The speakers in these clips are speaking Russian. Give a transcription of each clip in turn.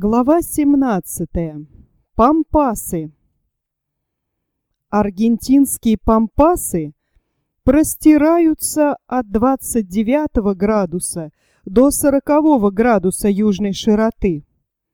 Глава 17. Пампасы. Аргентинские пампасы простираются от 29 градуса до 40 градуса южной широты.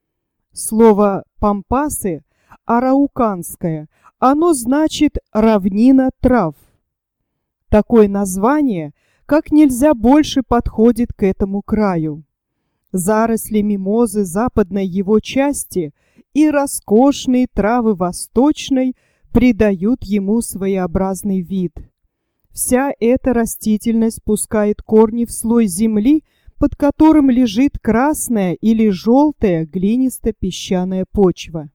Слово «пампасы» арауканское, оно значит «равнина трав». Такое название как нельзя больше подходит к этому краю. Заросли мимозы западной его части и роскошные травы восточной придают ему своеобразный вид. Вся эта растительность пускает корни в слой земли, под которым лежит красная или желтая глинисто-песчаная почва.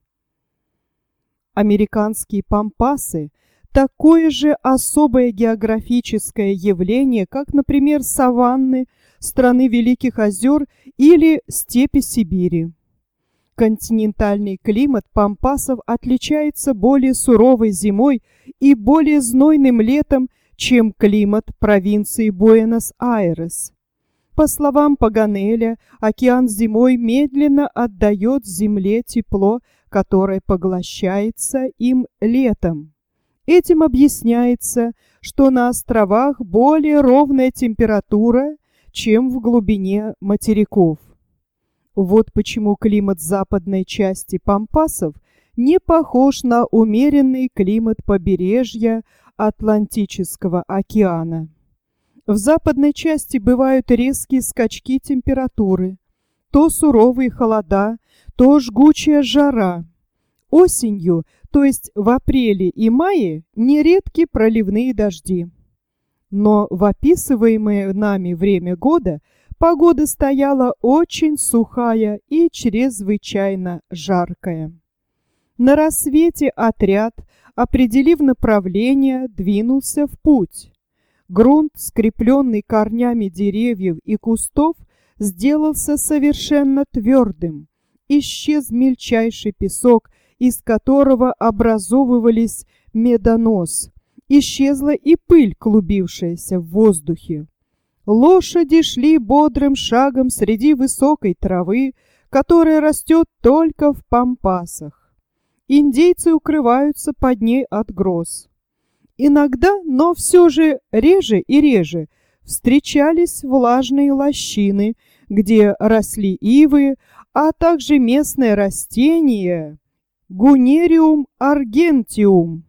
Американские пампасы – такое же особое географическое явление, как, например, саванны страны Великих озер или степи Сибири. Континентальный климат пампасов отличается более суровой зимой и более знойным летом, чем климат провинции Буэнос-Айрес. По словам Паганеля, океан зимой медленно отдает земле тепло, которое поглощается им летом. Этим объясняется, что на островах более ровная температура, чем в глубине материков. Вот почему климат западной части пампасов не похож на умеренный климат побережья Атлантического океана. В западной части бывают резкие скачки температуры, то суровые холода, то жгучая жара. Осенью, то есть в апреле и мае, нередки проливные дожди. Но в описываемое нами время года погода стояла очень сухая и чрезвычайно жаркая. На рассвете отряд, определив направление, двинулся в путь. Грунт, скрепленный корнями деревьев и кустов, сделался совершенно твердым. Исчез мельчайший песок, из которого образовывались медонос. Исчезла и пыль, клубившаяся в воздухе. Лошади шли бодрым шагом среди высокой травы, которая растет только в пампасах. Индейцы укрываются под ней от гроз. Иногда, но все же реже и реже, встречались влажные лощины, где росли ивы, а также местное растение Гунериум аргентиум,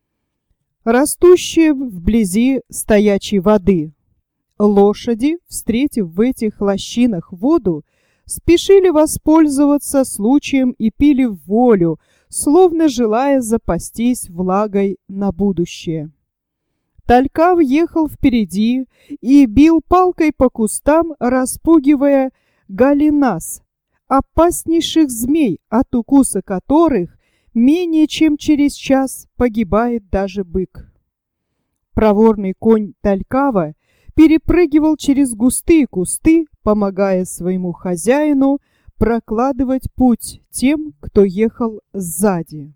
растущее вблизи стоячей воды. Лошади, встретив в этих лощинах воду, спешили воспользоваться случаем и пили в волю, словно желая запастись влагой на будущее. Талькав ехал впереди и бил палкой по кустам, распугивая галинас, опаснейших змей, от укуса которых менее чем через час погибает даже бык. Проворный конь Талькава перепрыгивал через густые кусты, помогая своему хозяину прокладывать путь тем, кто ехал сзади.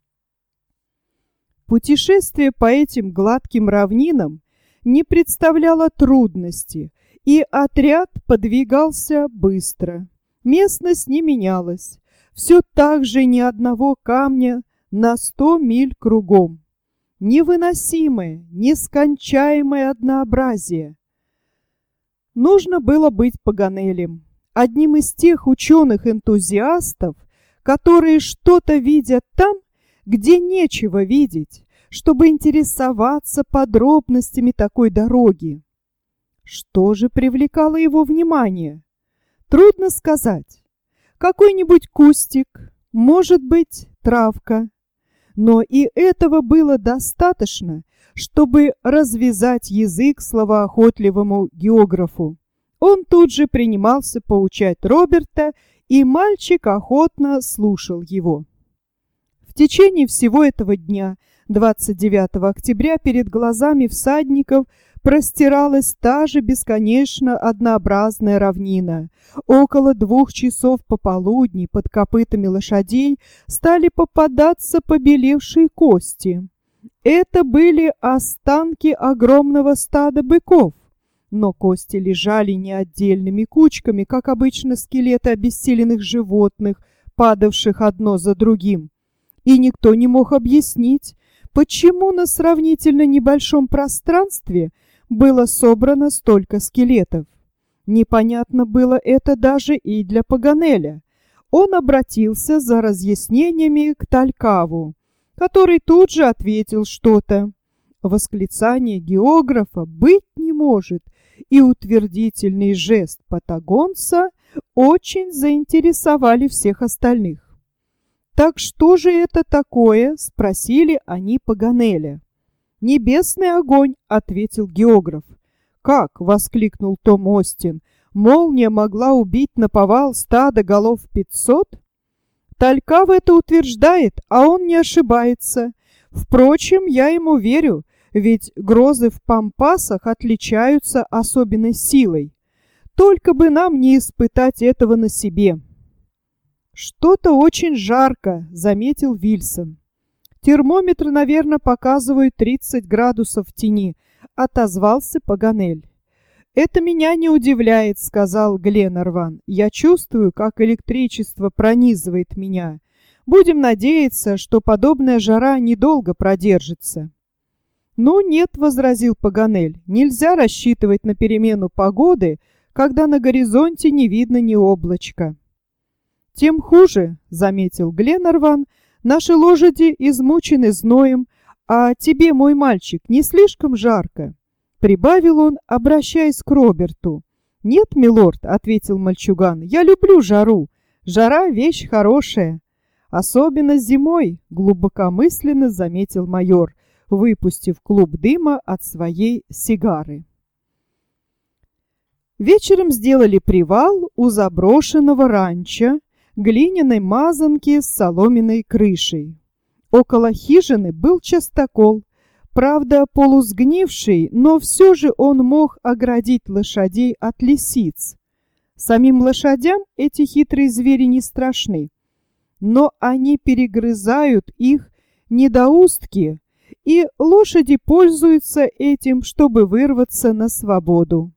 Путешествие по этим гладким равнинам не представляло трудности, и отряд подвигался быстро. Местность не менялась. Все так же ни одного камня на 100 миль кругом. Невыносимое, нескончаемое однообразие. Нужно было быть Паганелем, одним из тех ученых-энтузиастов, которые что-то видят там, где нечего видеть, чтобы интересоваться подробностями такой дороги. Что же привлекало его внимание? Трудно сказать. Какой-нибудь кустик, может быть, травка. Но и этого было достаточно, чтобы развязать язык словоохотливому географу. Он тут же принимался поучать Роберта, и мальчик охотно слушал его. В течение всего этого дня, 29 октября, перед глазами всадников простиралась та же бесконечно однообразная равнина. Около 2 часов пополудни под копытами лошадей стали попадаться побелевшие кости. Это были останки огромного стада быков. Но кости лежали не отдельными кучками, как обычно скелеты обессиленных животных, падавших одно за другим, и никто не мог объяснить, почему на сравнительно небольшом пространстве было собрано столько скелетов. Непонятно было это даже и для Паганеля. Он обратился за разъяснениями к Талькаву, который тут же ответил что-то. Восклицание географа быть не может, и утвердительный жест патагонца очень заинтересовали всех остальных. «Так что же это такое?» — спросили они Паганеля. «Небесный огонь», — ответил географ. «Как?» — воскликнул Том Остин. «Молния могла убить наповал стадо голов 500?» Талькав это утверждает, а он не ошибается. Впрочем, я ему верю, ведь грозы в Пампасах отличаются особенной силой. Только бы нам не испытать этого на себе». «Что-то очень жарко», — заметил Вильсон. «Термометр, наверное, показывает 30 градусов в тени», — отозвался Паганель. «Это меня не удивляет», — сказал Гленарван. «Я чувствую, как электричество пронизывает меня. Будем надеяться, что подобная жара недолго продержится». «Ну нет», — возразил Паганель, — «нельзя рассчитывать на перемену погоды, когда на горизонте не видно ни облачка». «Тем хуже», — заметил Гленарван, — «наши лошади измучены зноем, а тебе, мой мальчик, не слишком жарко?» Прибавил он, обращаясь к Роберту. «Нет, милорд», — ответил мальчуган, — «я люблю жару. Жара — вещь хорошая. Особенно зимой», — глубокомысленно заметил майор, выпустив клуб дыма от своей сигары. Вечером сделали привал у заброшенного ранчо, глиняной мазанки с соломенной крышей. Около хижины был частокол, правда полусгнивший, но все же он мог оградить лошадей от лисиц. Самим лошадям эти хитрые звери не страшны, но они перегрызают их недоустки, и лошади пользуются этим, чтобы вырваться на свободу.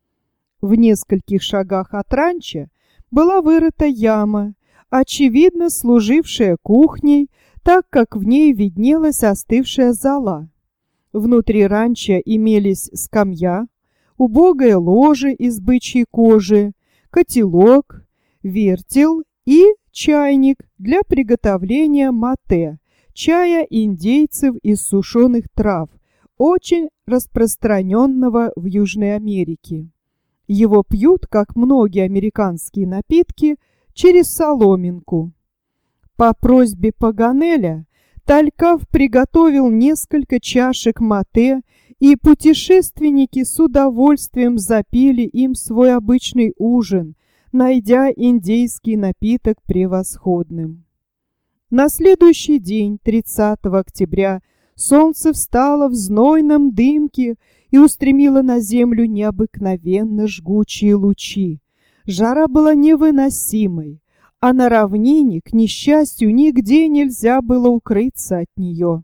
В нескольких шагах от ранчо была вырыта яма, очевидно служившая кухней, так как в ней виднелась остывшая зола. Внутри ранчо имелись скамья, убогое ложе из бычьей кожи, котелок, вертел и чайник для приготовления мате, чая индейцев из сушеных трав, очень распространенного в Южной Америке. Его пьют, как многие американские напитки, через соломинку. По просьбе Паганеля Талькав приготовил несколько чашек мате, и путешественники с удовольствием запили им свой обычный ужин, найдя индейский напиток превосходным. На следующий день, 30 октября, солнце встало в знойном дымке и устремило на землю необыкновенно жгучие лучи. Жара была невыносимой, а на равнине, к несчастью, нигде нельзя было укрыться от нее.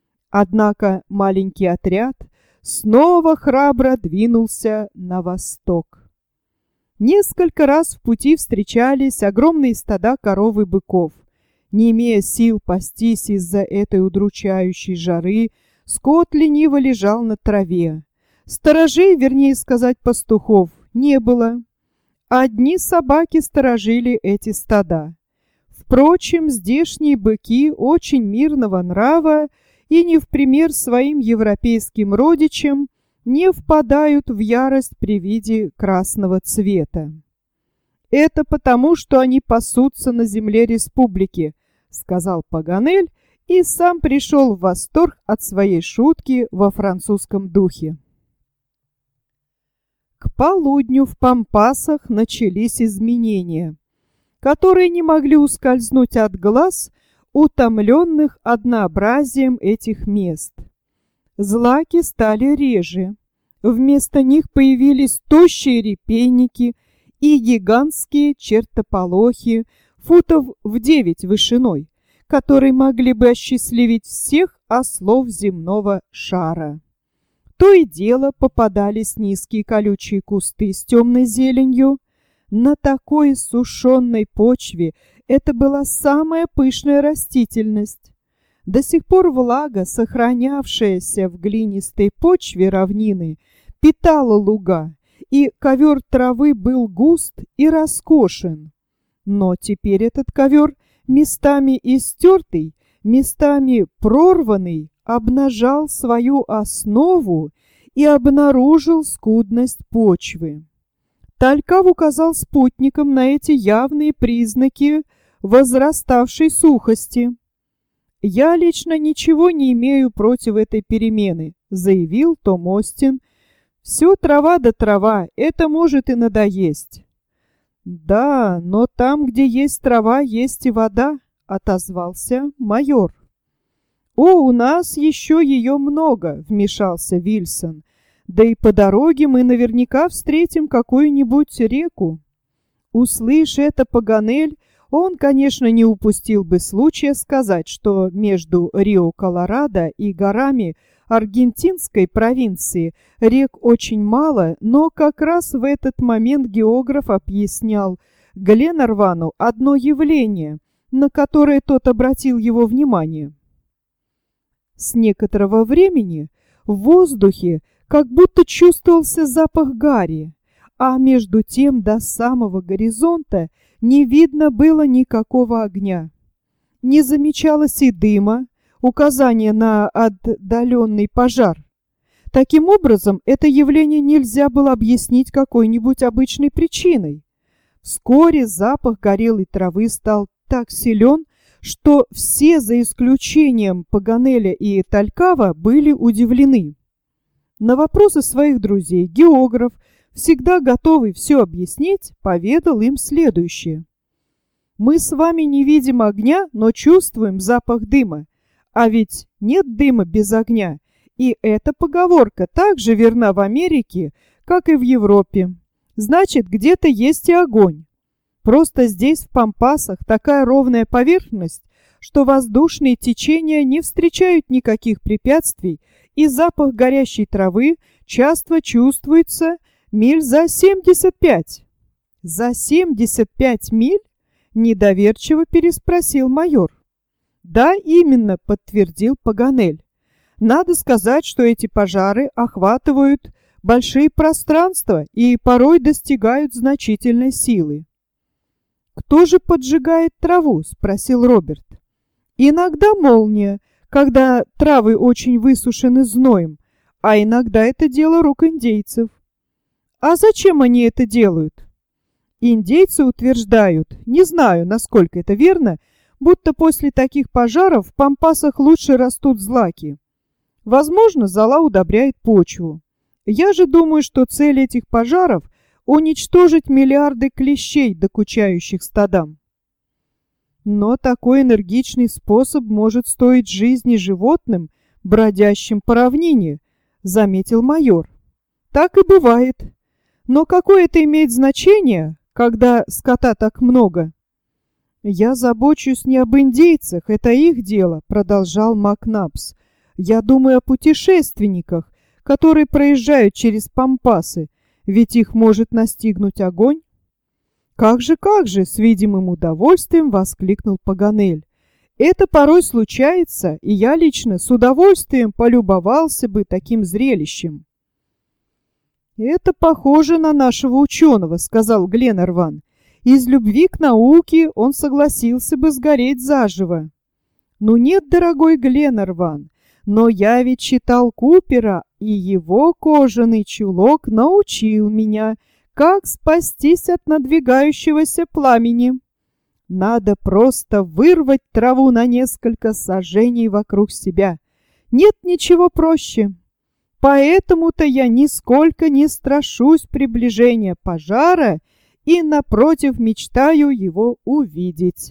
Однако маленький отряд снова храбро двинулся на восток. Несколько раз в пути встречались огромные стада коров и быков. Не имея сил пастись из-за этой удручающей жары, скот лениво лежал на траве. Сторожей, вернее сказать, пастухов, не было. Одни собаки сторожили эти стада. Впрочем, здешние быки очень мирного нрава и не в пример своим европейским родичам не впадают в ярость при виде красного цвета. «Это потому, что они пасутся на земле республики», — сказал Паганель, и сам пришел в восторг от своей шутки во французском духе. К полудню в Пампасах начались изменения, которые не могли ускользнуть от глаз, утомленных однообразием этих мест. Злаки стали реже, вместо них появились тощие репейники и гигантские чертополохи футов в 9 вышиной, которые могли бы осчастливить всех ослов земного шара. То и дело попадались низкие колючие кусты с темной зеленью. На такой сушеной почве Это была самая пышная растительность. До сих пор влага, сохранявшаяся в глинистой почве равнины, питала луга, и ковер травы был густ и роскошен. Но теперь этот ковер, местами истертый, местами прорванный, обнажал свою основу и обнаружил скудность почвы. Талькав указал спутникам на эти явные признаки возраставшей сухости. «Я лично ничего не имею против этой перемены», — заявил Том Остин. «Все трава да трава, это может и надоесть». «Да, но там, где есть трава, есть и вода», — отозвался майор. «О, у нас еще ее много», — вмешался Вильсон. «Да и по дороге мы наверняка встретим какую-нибудь реку». Услышь это, Паганель, он, конечно, не упустил бы случая сказать, что между Рио-Колорадо и горами аргентинской провинции рек очень мало, но как раз в этот момент географ объяснял Гленарвану одно явление, на которое тот обратил его внимание. С некоторого времени в воздухе как будто чувствовался запах гари, а между тем до самого горизонта не видно было никакого огня. Не замечалось и дыма, указания на отдаленный пожар. Таким образом, это явление нельзя было объяснить какой-нибудь обычной причиной. Вскоре запах горелой травы стал так силен, что все, за исключением Паганеля и Талькава, были удивлены. На вопросы своих друзей географ, всегда готовый все объяснить, поведал им следующее. «Мы с вами не видим огня, но чувствуем запах дыма. А ведь нет дыма без огня, и эта поговорка так же верна в Америке, как и в Европе. Значит, где-то есть и огонь. Просто здесь, в Пампасах, такая ровная поверхность, что воздушные течения не встречают никаких препятствий, и запах горящей травы часто чувствуется миль за 75. «За 75 миль?» — недоверчиво переспросил майор. «Да, именно», — подтвердил Паганель. «Надо сказать, что эти пожары охватывают большие пространства и порой достигают значительной силы». «Кто же поджигает траву?» — спросил Роберт. «Иногда молния, когда травы очень высушены зноем, а иногда это дело рук индейцев». «А зачем они это делают?» «Индейцы утверждают, не знаю, насколько это верно, будто после таких пожаров в Пампасах лучше растут злаки. Возможно, зола удобряет почву. Я же думаю, что цель этих пожаров — уничтожить миллиарды клещей, докучающих стадам». «Но такой энергичный способ может стоить жизни животным, бродящим по равнине», — заметил майор. «Так и бывает. Но какое это имеет значение, когда скота так много?» «Я забочусь не об индейцах, это их дело», — продолжал Макнапс. «Я думаю о путешественниках, которые проезжают через Пампасы, ведь их может настигнуть огонь». Как же, с видимым удовольствием воскликнул Паганель. «Это порой случается, и я лично с удовольствием полюбовался бы таким зрелищем». «Это похоже на нашего ученого», — сказал Гленарван. «Из любви к науке он согласился бы сгореть заживо». «Ну нет, дорогой Гленарван, но я ведь читал Купера, и его кожаный чулок научил меня, как спастись от надвигающегося пламени. Надо просто вырвать траву на несколько саженей вокруг себя. Нет ничего проще. Поэтому-то я нисколько не страшусь приближения пожара и, напротив, мечтаю его увидеть».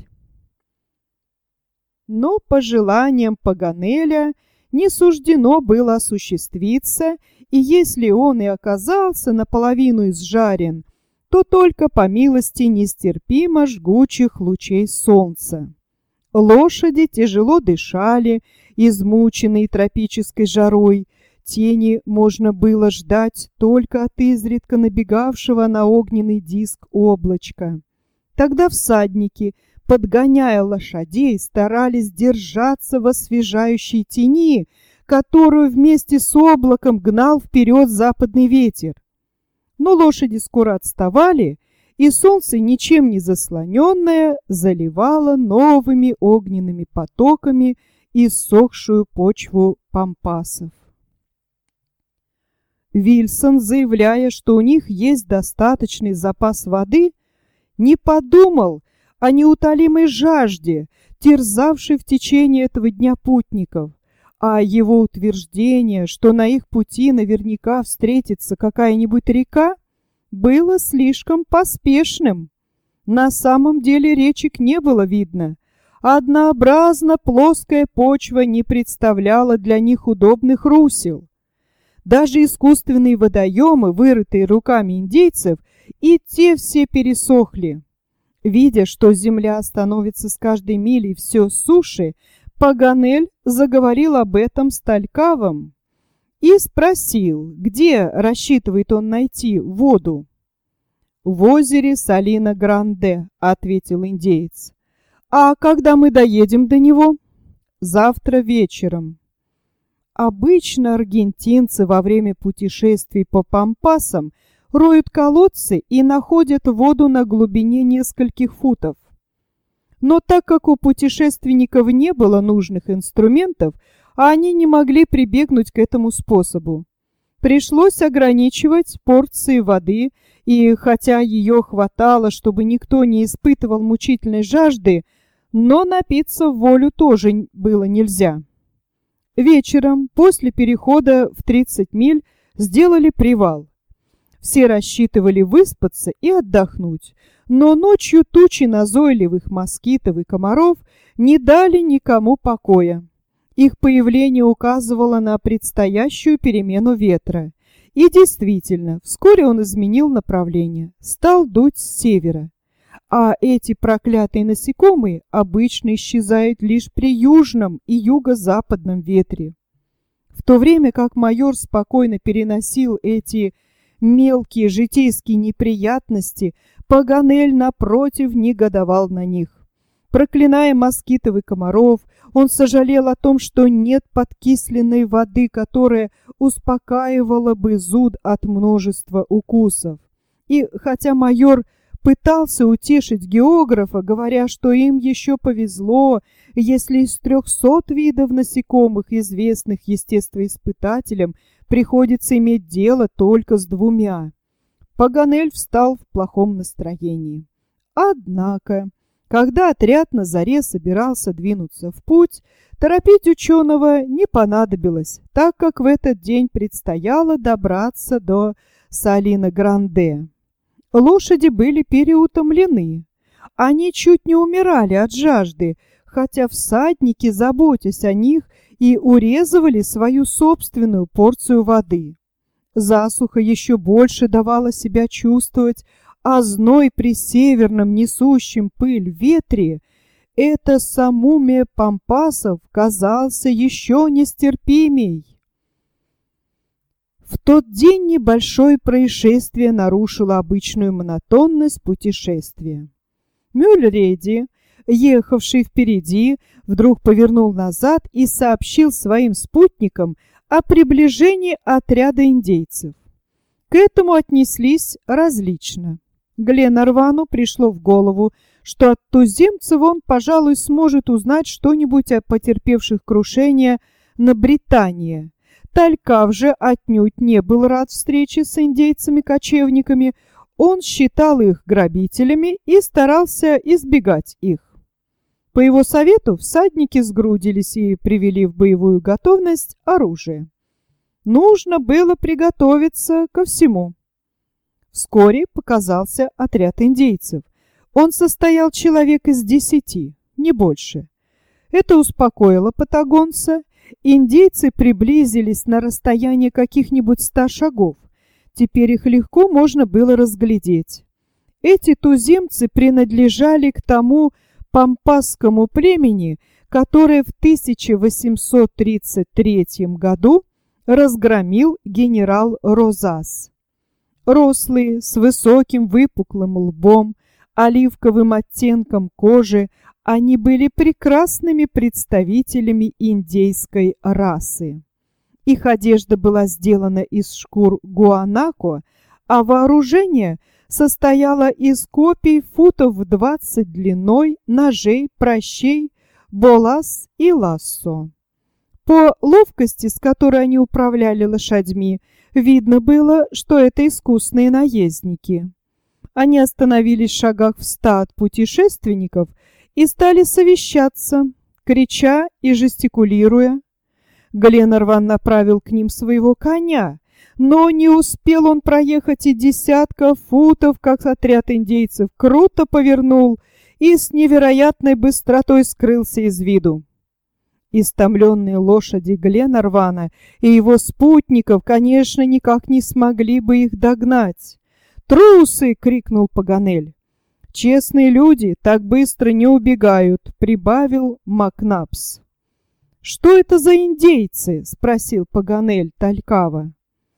Но по желаниям Паганеля не суждено было осуществиться, и если он и оказался наполовину изжарен, то только по милости нестерпимо жгучих лучей солнца. Лошади тяжело дышали, измученные тропической жарой. Тени можно было ждать только от изредка набегавшего на огненный диск облачка. Тогда всадники, подгоняя лошадей, старались держаться в освежающей тени, которую вместе с облаком гнал вперед западный ветер. Но лошади скоро отставали, и солнце, ничем не заслоненное, заливало новыми огненными потоками иссохшую почву пампасов. Вильсон, заявляя, что у них есть достаточный запас воды, не подумал о неутолимой жажде, терзавшей в течение этого дня путников, а его утверждение, что на их пути наверняка встретится какая-нибудь река, было слишком поспешным. На самом деле речек не было видно. Однообразно плоская почва не представляла для них удобных русел. Даже искусственные водоемы, вырытые руками индейцев, и те все пересохли. Видя, что земля становится с каждой милей все суше, Паганель заговорил об этом с Талькавом и спросил, где рассчитывает он найти воду. «В озере Салина-Гранде», — ответил индеец. «А когда мы доедем до него?» «Завтра вечером». Обычно аргентинцы во время путешествий по пампасам роют колодцы и находят воду на глубине нескольких футов. Но так как у путешественников не было нужных инструментов, они не могли прибегнуть к этому способу. Пришлось ограничивать порции воды, и хотя ее хватало, чтобы никто не испытывал мучительной жажды, но напиться в волю тоже было нельзя. Вечером, после перехода в 30 миль, сделали привал. Все рассчитывали выспаться и отдохнуть, но ночью тучи назойливых москитов и комаров не дали никому покоя. Их появление указывало на предстоящую перемену ветра. И действительно, вскоре он изменил направление, стал дуть с севера. А эти проклятые насекомые обычно исчезают лишь при южном и юго-западном ветре. В то время как майор спокойно переносил эти мелкие житейские неприятности, Паганель, напротив, негодовал на них. Проклиная москитов и комаров, он сожалел о том, что нет подкисленной воды, которая успокаивала бы зуд от множества укусов. И хотя майор пытался утешить географа, говоря, что им еще повезло, если из 300 видов насекомых, известных естествоиспытателям, приходится иметь дело только с 2. Паганель встал в плохом настроении. Однако, когда отряд на заре собирался двинуться в путь, торопить ученого не понадобилось, так как в этот день предстояло добраться до Салина-Гранде. Лошади были переутомлены. Они чуть не умирали от жажды, хотя всадники, заботясь о них, и урезывали свою собственную порцию воды. Засуха еще больше давала себя чувствовать, а зной при северном несущем пыль ветре, это самумие пампасов казался еще нестерпимей. В тот день небольшое происшествие нарушило обычную монотонность путешествия. Мюллереди, ехавший впереди, вдруг повернул назад и сообщил своим спутникам о приближении отряда индейцев. К этому отнеслись различно. Гленарвану пришло в голову, что от туземцев он, пожалуй, сможет узнать что-нибудь о потерпевших крушение на Британии. Талькав же отнюдь не был рад встрече с индейцами-кочевниками, он считал их грабителями и старался избегать их. По его совету всадники сгрудились и привели в боевую готовность оружие. Нужно было приготовиться ко всему. Вскоре показался отряд индейцев. Он состоял человек из 10, не больше. Это успокоило патагонца. Индейцы приблизились на расстояние каких-нибудь 100 шагов. Теперь их легко можно было разглядеть. Эти туземцы принадлежали к тому пампасскому племени, которое в 1833 году разгромил генерал Розас. Рослые, с высоким выпуклым лбом, оливковым оттенком кожи они были прекрасными представителями индейской расы. Их одежда была сделана из шкур гуанако, а вооружение состояло из копий футов в 20 длиной, ножей, пращей, болас и лассо. По ловкости, с которой они управляли лошадьми, видно было, что это искусные наездники. Они остановились в шагах в 100 от путешественников и стали совещаться, крича и жестикулируя. Гленарван направил к ним своего коня, но не успел он проехать и десятка футов, как отряд индейцев круто повернул и с невероятной быстротой скрылся из виду. Истомленные лошади Гленарвана и его спутников, конечно, никак не смогли бы их догнать. «Трусы!» — крикнул Паганель. «Честные люди так быстро не убегают», — прибавил Макнапс. «Что это за индейцы?» — спросил Паганель Талькава.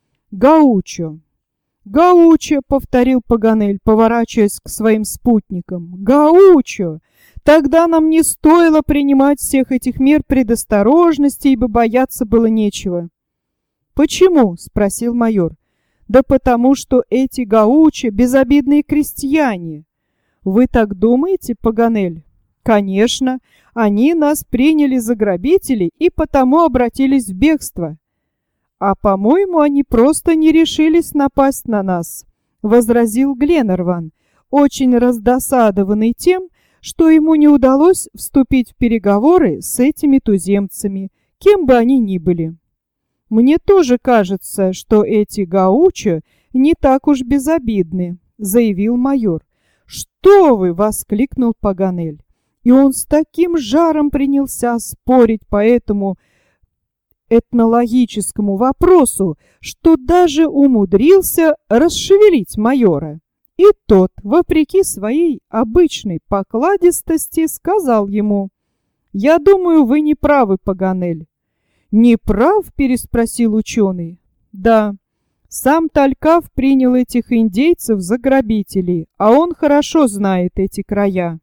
«Гаучо». «Гаучо», — повторил Паганель, поворачиваясь к своим спутникам. «Гаучо! Тогда нам не стоило принимать всех этих мер предосторожности, ибо бояться было нечего». «Почему?» — спросил майор. «Да потому что эти гаучо — безобидные крестьяне». «Вы так думаете, Паганель?» «Конечно, они нас приняли за грабителей и потому обратились в бегство». «А, по-моему, они просто не решились напасть на нас», — возразил Гленарван, очень раздосадованный тем, что ему не удалось вступить в переговоры с этими туземцами, кем бы они ни были. «Мне тоже кажется, что эти гаучо не так уж безобидны», — заявил майор. «Что вы!» — воскликнул Паганель. И он с таким жаром принялся спорить по этому этнологическому вопросу, что даже умудрился расшевелить майора. И тот, вопреки своей обычной покладистости, сказал ему: «Я думаю, вы не правы, Паганель». «Не прав?» — переспросил ученый. «Да, сам Талькав принял этих индейцев за грабителей, а он хорошо знает эти края».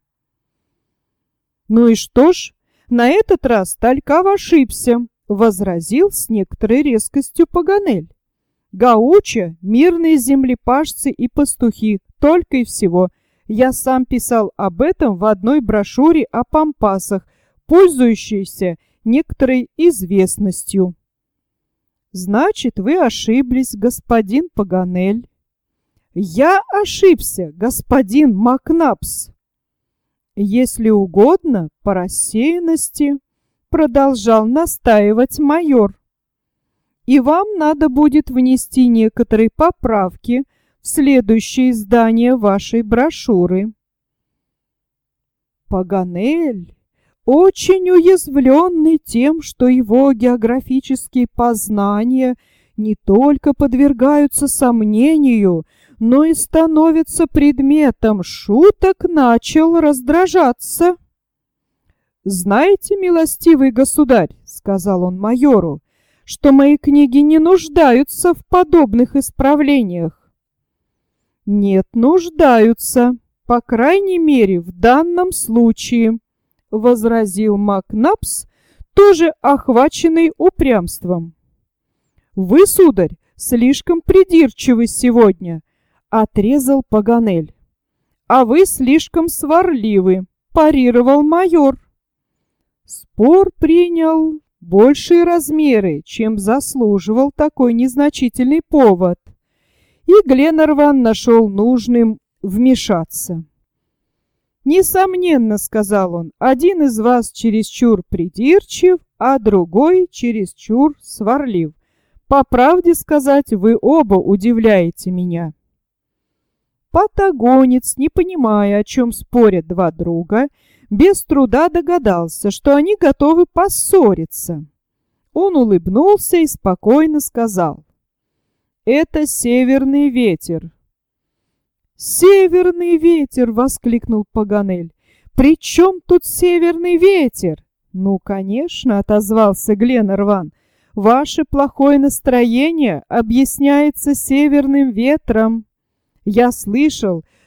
«Ну и что ж, на этот раз Талькав ошибся», — возразил с некоторой резкостью Паганель. «Гаучо — мирные землепашцы и пастухи, только и всего. Я сам писал об этом в одной брошюре о пампасах, пользующейся некоторой известностью». «Значит, вы ошиблись, господин Паганель». «Я ошибся, господин Макнапс». «Если угодно, по рассеянности», — продолжал настаивать майор. «И вам надо будет внести некоторые поправки в следующее издание вашей брошюры». Паганель, очень уязвленный тем, что его географические познания не только подвергаются сомнению, но и становится предметом шуток, начал раздражаться. «Знаете, милостивый государь, — сказал он майору, — что мои книги не нуждаются в подобных исправлениях». «Нет, нуждаются, по крайней мере, в данном случае», — возразил Макнапс, тоже охваченный упрямством. «Вы, сударь, слишком придирчивы сегодня», — отрезал Паганель. «А вы слишком сварливы», — парировал майор. Спор принял большие размеры, чем заслуживал такой незначительный повод, и Гленарван нашел нужным вмешаться. «Несомненно, — сказал он, — один из вас чересчур придирчив, а другой чересчур сварлив. По правде сказать, вы оба удивляете меня». Патагонец, не понимая, о чем спорят два друга, без труда догадался, что они готовы поссориться. Он улыбнулся и спокойно сказал: «Это северный ветер». «Северный ветер!» — воскликнул Паганель. «При чем тут северный ветер?» «Ну, конечно, — отозвался Гленарван, — ваше плохое настроение объясняется северным ветром. Я слышал,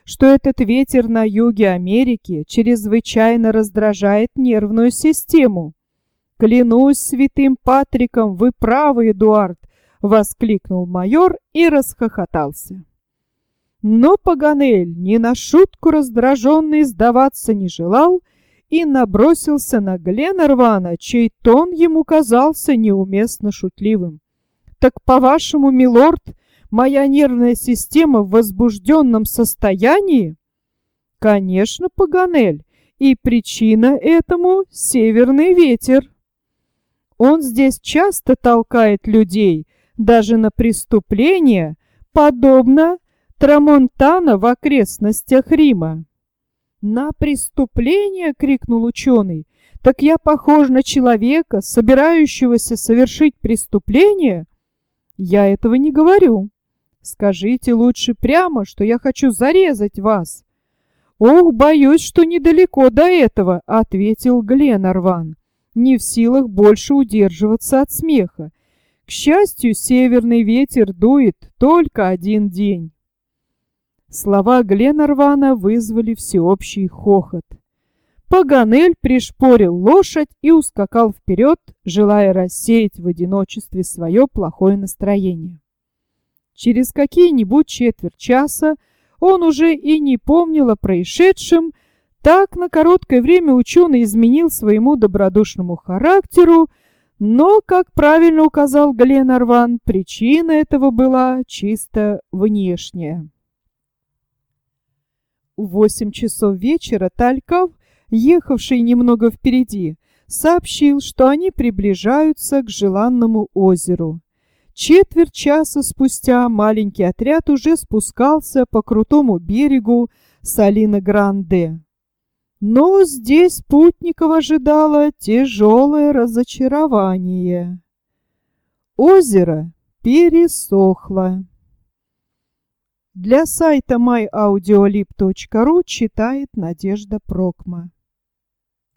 что этот ветер на юге Америки чрезвычайно раздражает нервную систему. «Клянусь святым Патриком, вы правы, Эдуард!» — воскликнул майор и расхохотался. Но Паганель, не на шутку раздраженный, сдаваться не желал и набросился на Гленарвана, чей тон ему казался неуместно шутливым. «Так, по-вашему, милорд, моя нервная система в возбужденном состоянии?» «Конечно, Паганель, и причина этому — северный ветер. Он здесь часто толкает людей, даже на преступления, подобно Трамонтана в окрестностях Рима». «На преступление!» — крикнул ученый. «Так я похож на человека, собирающегося совершить преступление?» «Я этого не говорю. Скажите лучше прямо, что я хочу зарезать вас». «Ох, боюсь, что недалеко до этого», — ответил Гленарван, не в силах больше удерживаться от смеха. «К счастью, северный ветер дует только один день». Слова Гленарвана вызвали всеобщий хохот. Паганель пришпорил лошадь и ускакал вперед, желая рассеять в одиночестве свое плохое настроение. Через какие-нибудь четверть часа он уже и не помнил о происшедшем. Так на короткое время ученый изменил своему добродушному характеру, но, как правильно указал Гленарван, причина этого была чисто внешняя. В 8 часов вечера Талькав, ехавший немного впереди, сообщил, что они приближаются к желанному озеру. Четверть часа спустя маленький отряд уже спускался по крутому берегу Салина-Гранде. Но здесь путников ожидало тяжелое разочарование. Озеро пересохло. Для сайта myaudiolib.ru читает Надежда Прокма.